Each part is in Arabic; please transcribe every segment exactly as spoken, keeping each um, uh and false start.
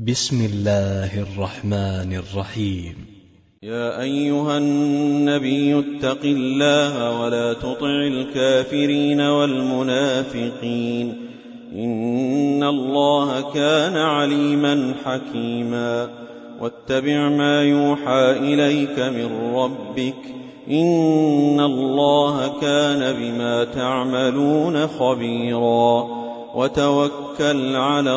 بسم الله الرحمن الرحيم. يا أيها النبي اتق الله ولا تطع الكافرين والمنافقين إن الله كان عليما حكيما. واتبع ما يوحى إليك من ربك إن الله كان بما تعملون خبيرا. وتوكل على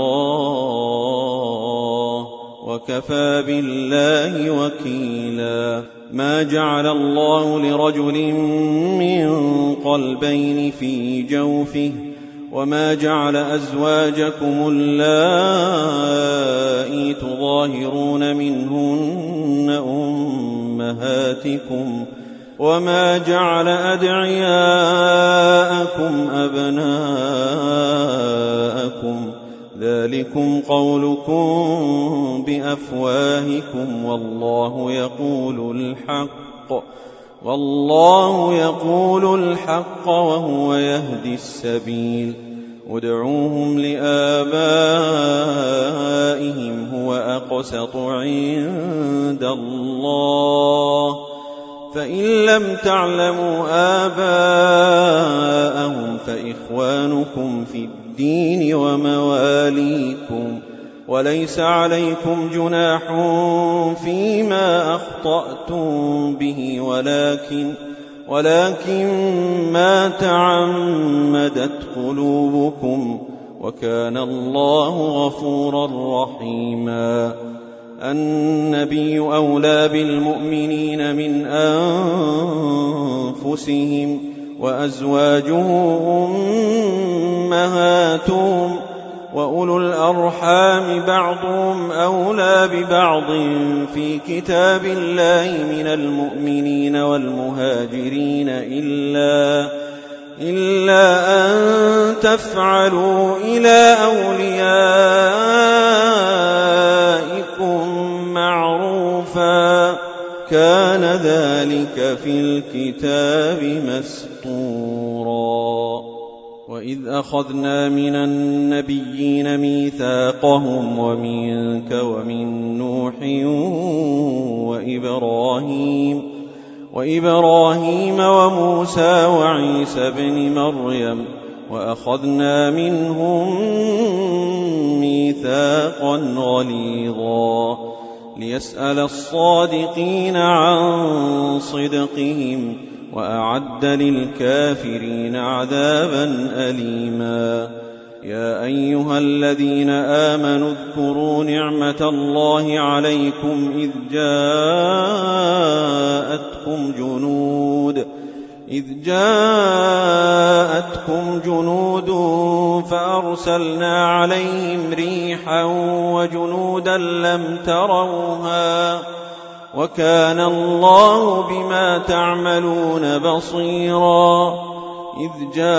الله وكفى بالله وكيلا. ما جعل الله لرجل من قلبين في جوفه وما جعل أزواجكم اللائي تظاهرون منهن أمهاتكم وما جعل أدعياءكم أبناءكم ذلكم قولكم بأفواهكم والله يقول الحق والله يقول الحق وهو يهدي السبيل. ادعوهم لآبائهم هو أقسط عند الله فإن لم تعلموا آباءهم فإخوانكم في الدين ومواليكم وليس عليكم جناح فيما أخطأتم به ولكن ولكن ما تعمدت قلوبكم وكان الله غفورا رحيما. النبي أولى بالمؤمنين من أنفسهم وأزواجه أمهاتهم وأولو الأرحام بعضهم أولى ببعض في كتاب الله من المؤمنين والمهاجرين إلا إلا أن تفعلوا إلى أوليائكم معروفا كان ذلك في الكتاب مسطورا. وإذ أخذنا من النبيين ميثاقهم ومنك ومن نوح وإبراهيم وإبراهيم وموسى وعيسى بن مريم وأخذنا منهم ميثاقا غليظا ليسأل الصادقين عن صدقهم وأعد للكافرين عذابا أليما. يا أيها الذين آمنوا اذكروا نعمة الله عليكم إذ جاءتكم جنود إذ جاءتكم جنود فأرسلنا عليهم ريحا وجنودا لم تروها وكان الله بما تعملون بصيرا. إذ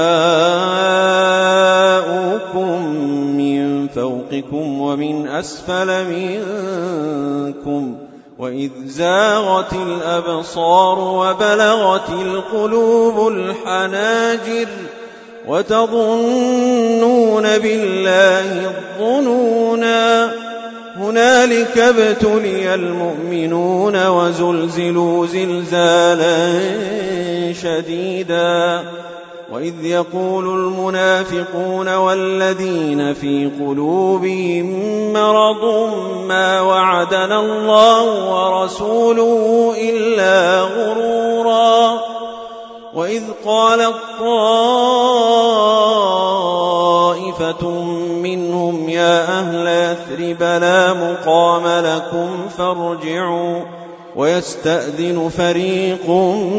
جاءوكم من فوقكم ومن أسفل منكم وإذ زاغت الأبصار وبلغت القلوب الحناجر وتظنون بالله الظنونا. هنالك ابتلي المؤمنون وزلزلوا زلزالا شديدا. وإذ يقول المنافقون والذين في قلوبهم مرض ما وعدنا الله ورسوله إلا غرورا. وإذ قالت طائفة منهم يا أهل يثرب لا مقام لكم فارجعوا ويستأذن فريق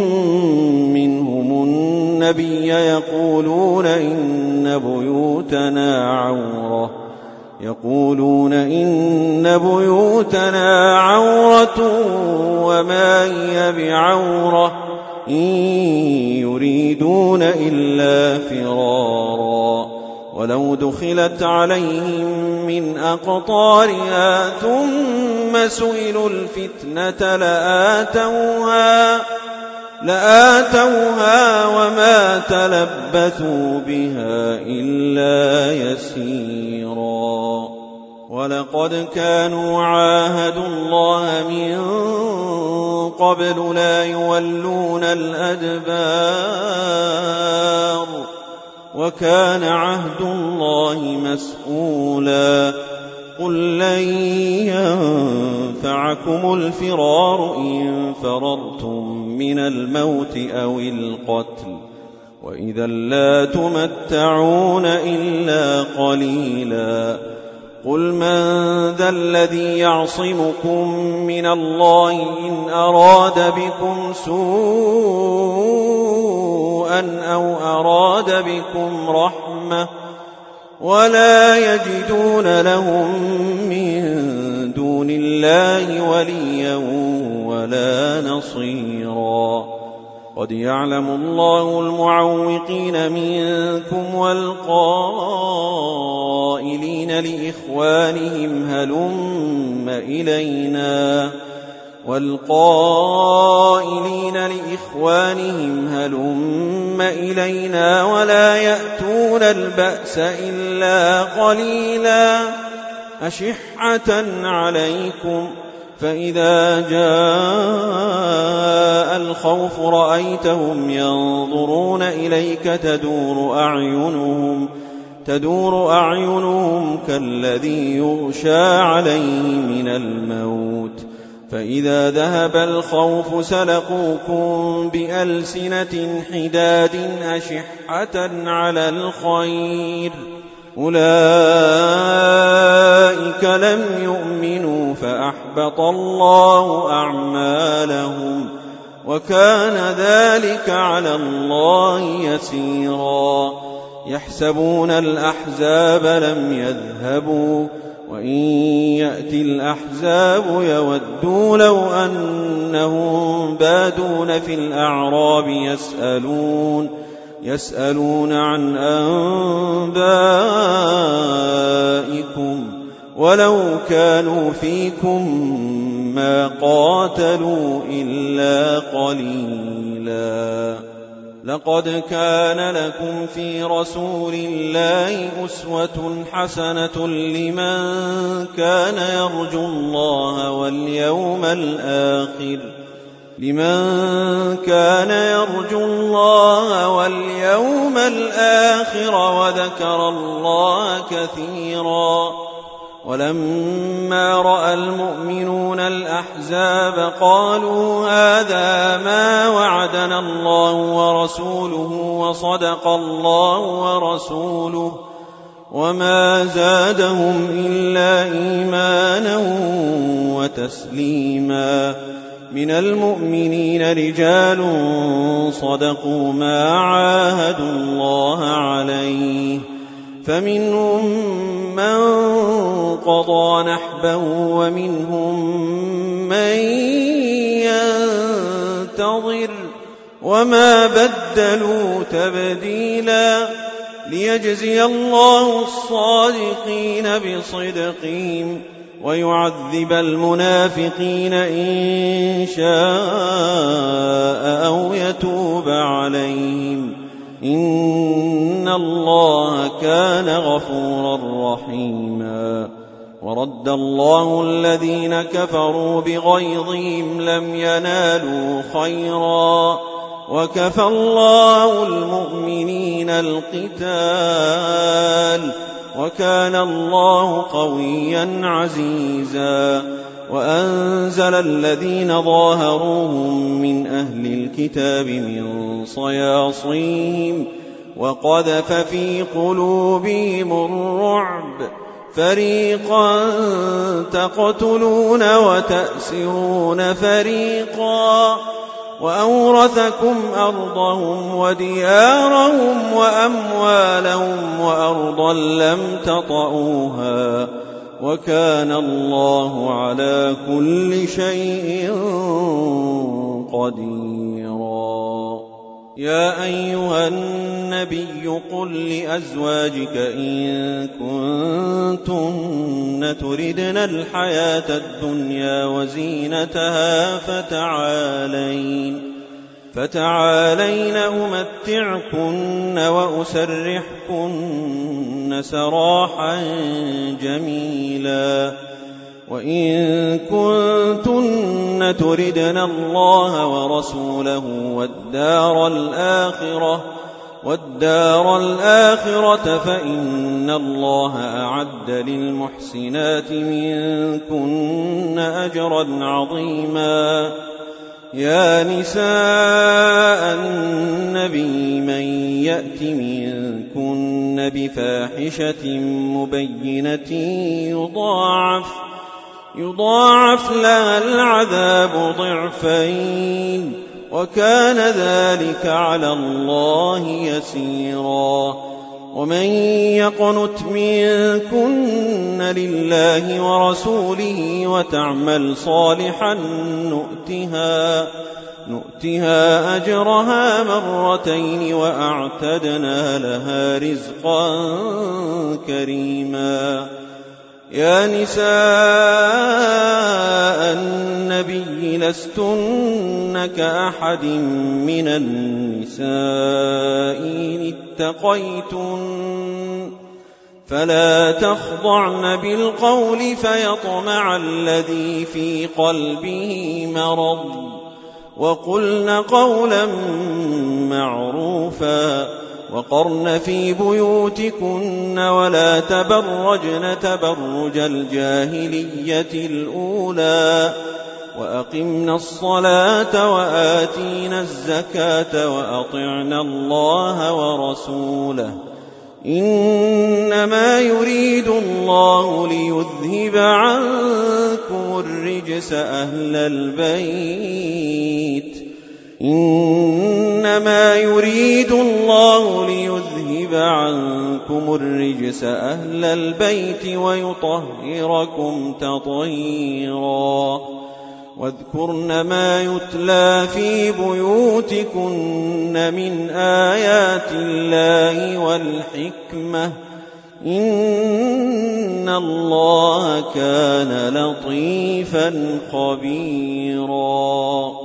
منهم النبي يقولون إن بيوتنا عورة يقولون إن بيوتنا عورة وما هي بعورة إن يريدون إلا فرارا. ولو دخلت عليهم من أقطارها ثم سئلوا الفتنة لآتوها لآتوها وما تلبثوا بها إلا يسيرا. ولقد كانوا عاهدوا الله من قبل لا يولون الأدبار وكان عهد الله مسؤولا قل لن ينفعكم الفرار إن فررتم من الموت أو القتل وإذا لا تمتعون إلا قليلا قل من ذا الذي يعصمكم من الله إن أراد بكم سوءا أو أراد بكم رحمة ولا يجدون لهم من دون الله وليا ولا نصيرا قد يعلم الله المعوقين منكم والقائلين لإخوانهم هلم إلينا والقائلين لإخوانهم هلم إلينا ولا يأتون البأس إلا قليلا أشحة عليكم فإذا جاء الخوف رأيتهم ينظرون إليك تدور أعينهم تدور أعينهم كالذي يغشى عليه من الموت فإذا ذهب الخوف سلقوكم بألسنة حداد أشحة على الخير أولئك لم يؤمنوا فأحبط الله أعمالهم وكان ذلك على الله يسيرا يحسبون الأحزاب لم يذهبوا وإن يأتي الأحزاب يودوا لو أنهم بادون في الأعراب يسألون يسألون عن أنبائكم ولو كانوا فيكم ما قاتلوا إلا قليلا لقد كان لكم في رسول الله أسوة حسنة لمن كان يرجو الله واليوم الآخر لمن كان يرجو الله واليوم الآخر وذكر الله كثيرا ولما رأى المؤمنون الأحزاب قالوا هذا ما وعدنا الله ورسوله وصدق الله ورسوله وما زادهم إلا إيمانا وتسليما من المؤمنين رجال صدقوا ما عاهدوا الله عليه فمنهم من قضى نحبه ومنهم من ينتظر وما بدلوا تبديلا ليجزي الله الصادقين بصدقهم ويعذب المنافقين إن شاء أو يتوب عليهم إن الله كان غفورا رحيما ورد الله الذين كفروا بغيظهم لم ينالوا خيرا وكفى الله المؤمنين القتال وكان الله قويا عزيزا وأنزل الذين ظاهروهم من أهل الكتاب من صياصيهم وقذف في قلوبهم الرعب فريقا تقتلون وتأسرون فريقا وأورثكم أرضهم وديارهم وأموالهم وأرضا لم تطئوها وكان الله على كل شيء قديرا يا أيها النبي قل لأزواجك إن كنتن تردن الحياة الدنيا وزينتها فتعالين فتعالين أمتعكن وأسرحكن سراحا جميلا. وإن كنتن تردن الله ورسوله والدار الآخرة والدار الآخرة فإن الله أعد للمحسنات منكن أجرا عظيما. يا نساء النبي من يأت منكن بفاحشة مبينة يضاعف يضاعف لها العذاب ضعفين وكان ذلك على الله يسيرا. ومن يقنت منكن لله ورسوله وتعمل صالحا نؤتها نؤتها أجرها مرتين وأعتدنا لها رزقا كريما. يا نساء النبي لستن كأحد من النساء إن اتقيتن فلا تخضعن بالقول فيطمع الذي في قلبه مرض وقلن قولا معروفا. وقرن في بيوتكن ولا تبرجن تبرج الجاهلية الأولى وأقمن الصلاة وآتينا الزكاة وأطعنا الله ورسوله إنما يريد الله ليذهب عنكم الرجس أهل البيت إنما يريد الله ليذهب عنكم الرجس أهل البيت ويطهركم تطهيرا. واذكرن ما يتلى في بيوتكن من آيات الله والحكمة إن الله كان لطيفا خبيرا.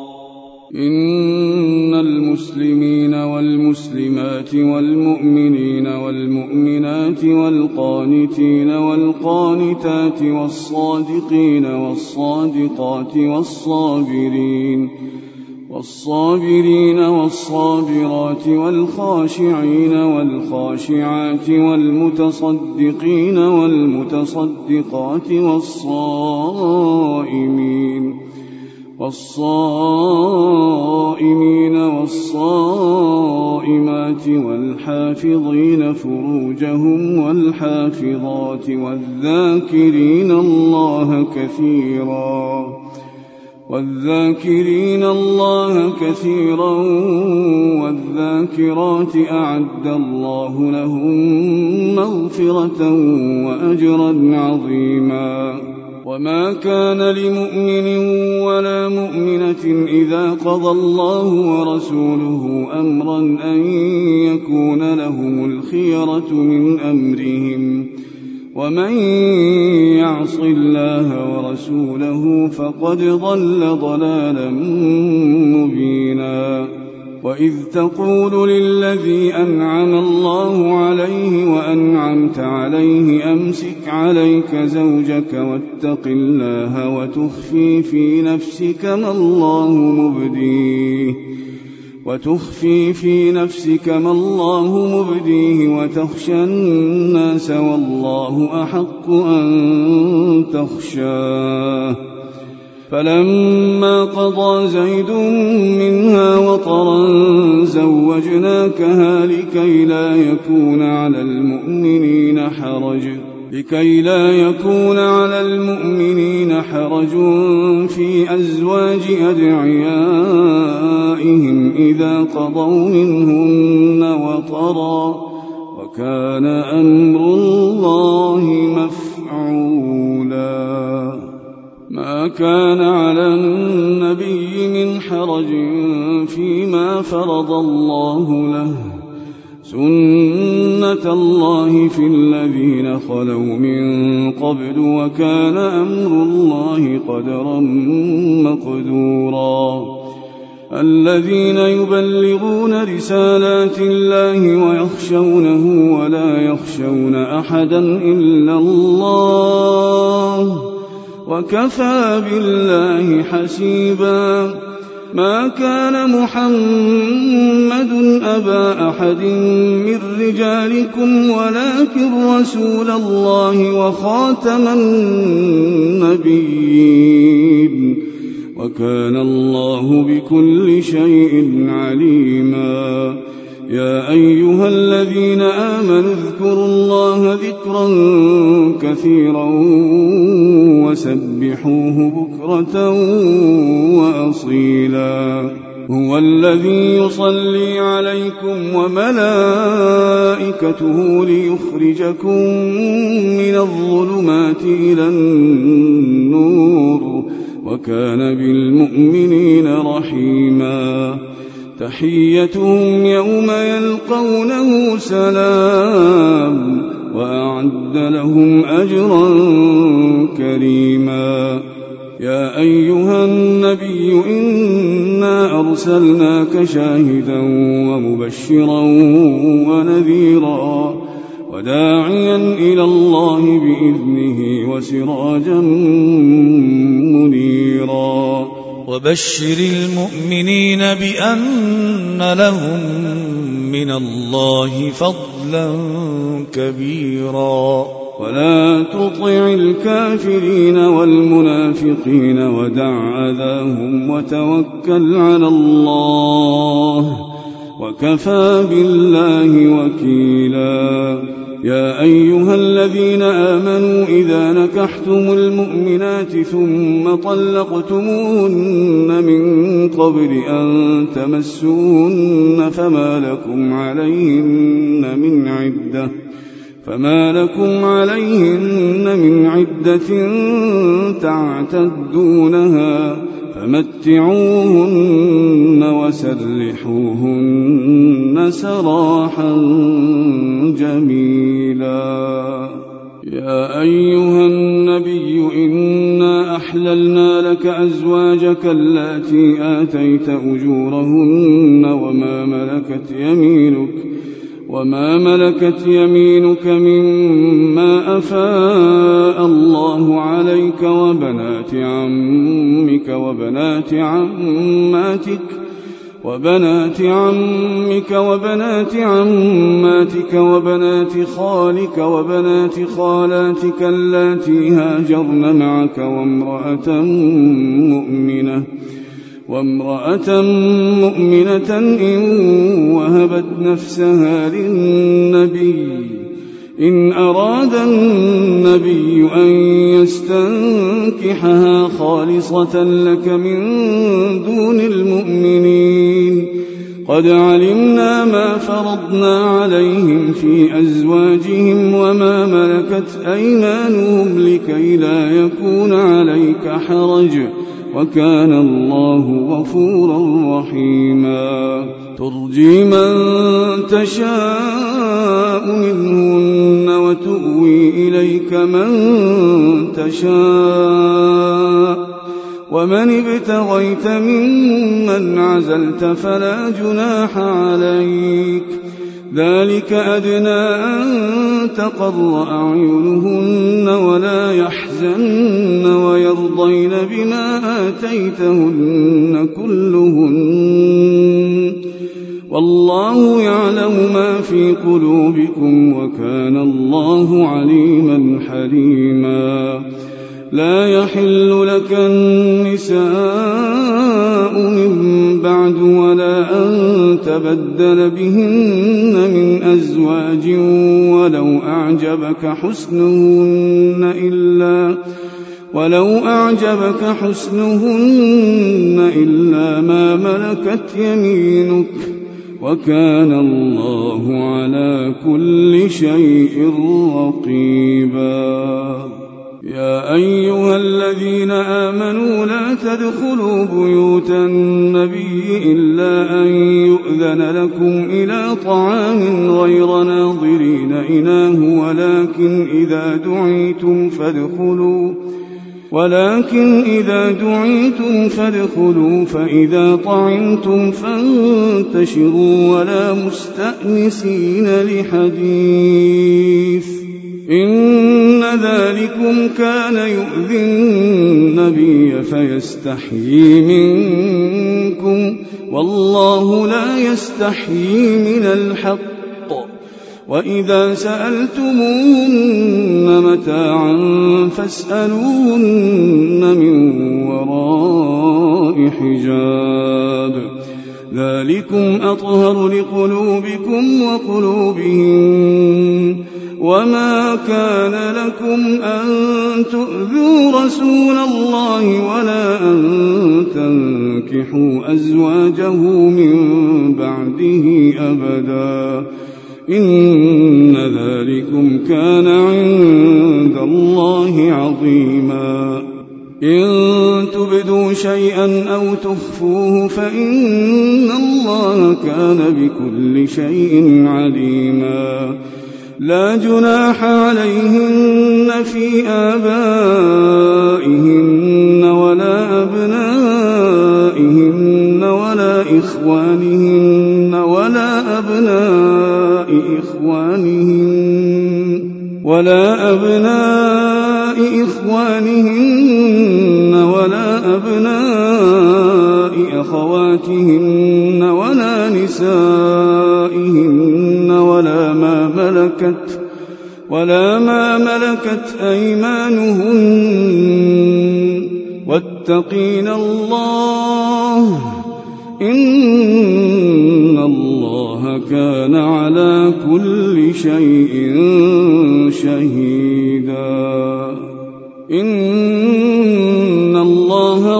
إن المسلمين والمسلمات والمؤمنين والمؤمنات والقانتين والقانتات والصادقين والصادقات والصابرين والصابرين والصابرات والخاشعين والخاشعات والمتصدقين والمتصدقات والصائمين والصائمين والصائمات والحافظين فروجهم والحافظات والذاكرين الله كثيرا والذاكرين الله كثيرا والذاكرات أعد الله لهم مغفرة وأجرا عظيما. وما كان لمؤمن ولا مؤمنة إذا قضى الله ورسوله أمرا أن يكون لهم الخيرة من أمرهم ومن يعص الله ورسوله فقد ضل ضلالا مبينا. وإذ تقول للذي أنعم الله عليه وأنعمت عليه أمسك عليك زوجك واتق الله وتخفي في نفسك ما الله مبديه وتخفي في نفسك ما الله مبديه وتخشى الناس والله أحق أن تخشاه. فلما قضى زيد منها وطرا زوجناكها لكي لا يكون على المؤمنين حرج لكي لا يكون على المؤمنين حرج في أزواج أدعيائهم إذا قضوا منهن وطرا وكان أمر الله مفعولا. ما كان على النبي من حرج فيما فرض الله له سنة الله في الذين خلوا من قبل وكان أمر الله قدرا مقدورا. الذين يبلغون رسالات الله ويخشونه ولا يخشون أحدا إلا الله وكفى بالله حسيبا. ما كان محمد أبا أحد من رجالكم ولكن رسول الله وخاتم النبيين وكان الله بكل شيء عليما. يا أيها الذين آمنوا اذكروا الله ذكرا كثيرا وسبحوه بكرة وأصيلا. هو الذي يصلي عليكم وملائكته ليخرجكم من الظلمات إلى النور وكان بالمؤمنين رحيما. تحيتهم يوم يلقونه سلام وأعد لهم أجرا كريما. يا أيها النبي إنا أرسلناك شاهدا ومبشرا ونذيرا وداعيا إلى الله بإذنه وسراجا منيرا. وبشر المؤمنين بأن لهم من الله فضلا كبيرا. ولا تطع الكافرين والمنافقين ودع أذاهم وتوكل على الله وكفى بالله وكيلا. يا أيها الذين آمنوا إذا نكحتم المؤمنات ثم طلقتموهن من قبل أن تمسوهن فما لكم عليهن من عدة فما لكم عليهن من عدة تعتدونها فمتعوهن وسرحوهن سراحا جميلا. يا أيها النبي إنا أحللنا لك أزواجك اللاتي آتيت أجورهن وما ملكت يمينك وما ملكت يمينك مما أفاء الله عليك وبنات عمك وبنات عماتك وبنات عمك وبنات عماتك وبنات خالك وبنات خالاتك اللاتي هاجرن معك وامرأة مؤمنة وامرأة مؤمنة إن وهبت نفسها للنبي إن أراد النبي أن يستنكحها خالصة لك من دون المؤمنين. قد علمنا ما فرضنا عليهم في أزواجهم وما ملكت أيمانهم لكي لا يكون عليك حرج وكان الله غفورا رحيما. ترجي من تشاء منهن وتؤوي إليك من تشاء ومن ابتغيت ممن عزلت فلا جناح عليك. ذلك أدنى أن تقر أعينهن ولا يحزن ويرضين بما آتيتهن كلهن والله يعلم ما في قلوبكم وكان الله عليما حليما. لا يحل لك النساء من بعد ولا أن تبدل بهن من أزواج ولو أعجبك حسنهن إلا ولو أعجبك حسنهن إلا ما ملكت يمينك وكان الله على كل شيء رقيبا. يا أيها الذين آمنوا لا تدخلوا بيوت النبي إلا أن يؤذن لكم إلى طعام غير ناظرين إناه ولكن إذا دعيتم فادخلوا ولكن إذا دعيتم فادخلوا فإذا طعمتم فانتشروا ولا مستأنسين لحديث إن ذلكم كان يؤذي النبي فيستحيي منكم والله لا يستحيي من الحق وإذا سألتموهن متاعا فاسألوهن من وراء حجاب ذلكم أطهر لقلوبكم وقلوبهم وما كان لكم أن تؤذوا رسول الله ولا أن تنكحوا أزواجه من بعده أبدا إن ذلكم كان عند الله عظيما إن تبدوا شيئا أو تخفوه فإن الله كان بكل شيء عليما لا جناح عليهن في آبائهن ولا أبنائهن ولا إخوانهن ولا أبناء إخوانهن ولا أبناء إخوانهن ولا أبناء أخواتهن ولا نسائهن ولا ما ملكت ولا ما ملكت أيمانهن واتقين الله إن الله كان على كل شيء شهيدا إن الله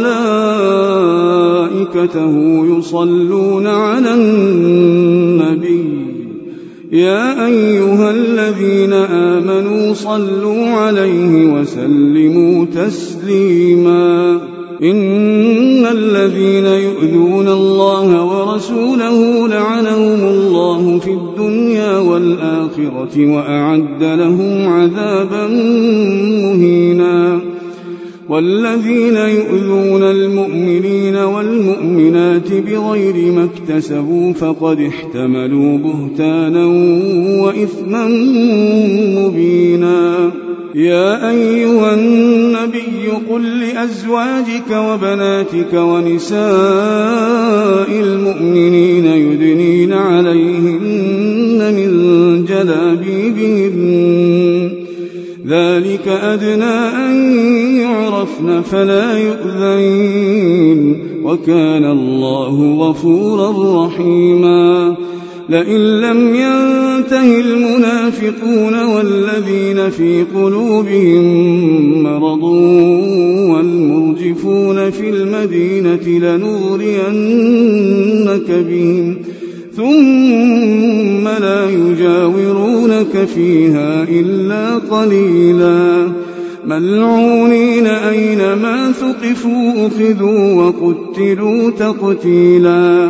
وملائكته يصلون على النبي يا أيها الذين آمنوا صلوا عليه وسلموا تسليما إن الذين يؤذون الله ورسوله لعنهم الله في الدنيا والآخرة وأعد لهم عذابا مهينا والذين يؤذون المؤمنين والمؤمنات بغير ما اكتسبوا فقد احتملوا بهتانا وإثما مبينا يا أيها النبي قل لأزواجك وبناتك ونساء المؤمنين يدنين عليهن من جلابيبهن ذلك أدنى أن يعرفن فلا يؤذين وكان الله غفورا رحيما لئن لم ينته المنافقون والذين في قلوبهم مرض والمرجفون في المدينة لنغرينك بهم ثم لا يجاورونك فيها إلا قليلا ملعونين أينما ثقفوا أخذوا وقتلوا تقتيلا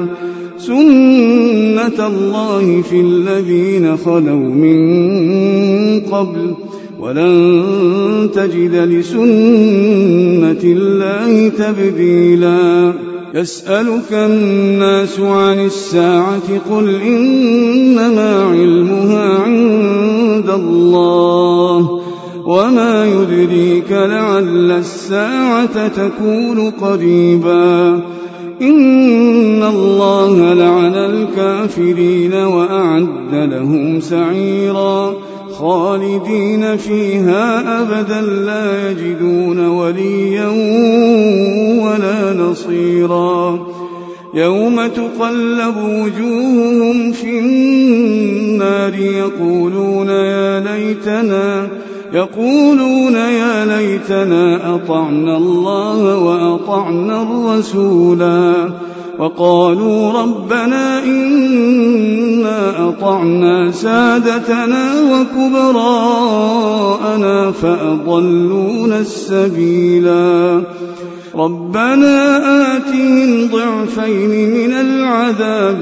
سنة الله في الذين خلوا من قبل ولن تجد لسنة الله تبديلا يسألك الناس عن الساعة قل إنما علمها عند الله وما يدريك لعل الساعة تكون قريبا إن الله لعن الكافرين وأعد لهم سعيرا خالدين فيها أبدا لا يجدون وليا ولا نصيرا يوم تقلب وجوههم في النار يقولون يا ليتنا يقولون يا ليتنا أطعنا الله وأطعنا الرسولا وقالوا ربنا إنا أطعنا سادتنا وكبراءنا فأضلونا السبيلا ربنا آتهم ضعفين من العذاب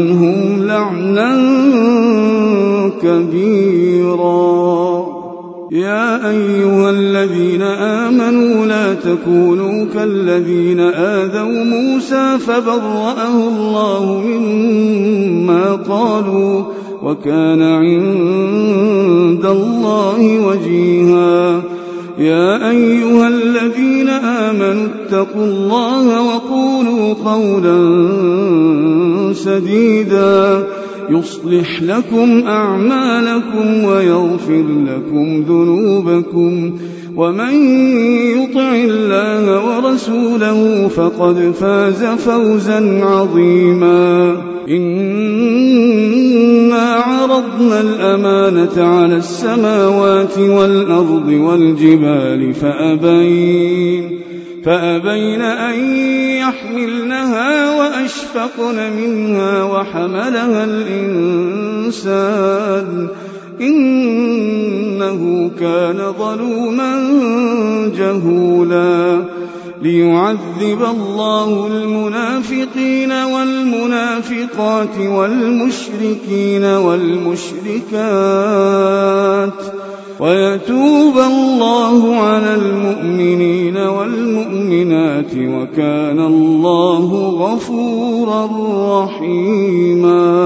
والعنهم لعنا كبيرا يا أيها الذين آمنوا لا تكونوا كالذين آذوا موسى فبرأه الله مما قالوا وكان عند الله وجيها يا أيها الذين آمنوا اتقوا الله وقولوا قولا سديدا يصلح لكم أعمالكم ويغفر لكم ذنوبكم ومن يطع الله ورسوله فقد فاز فوزا عظيما إنا عرضنا الأمانة على السماوات والأرض والجبال فأبين فأبين أن يحملنها وأشفقن منها وحملها الإنسان إنه كان ظلوما جهولا ليعذب الله المنافقين والمنافقات والمشركين والمشركات ويتوب الله على المؤمنين والمؤمنات وكان الله غفورا رحيما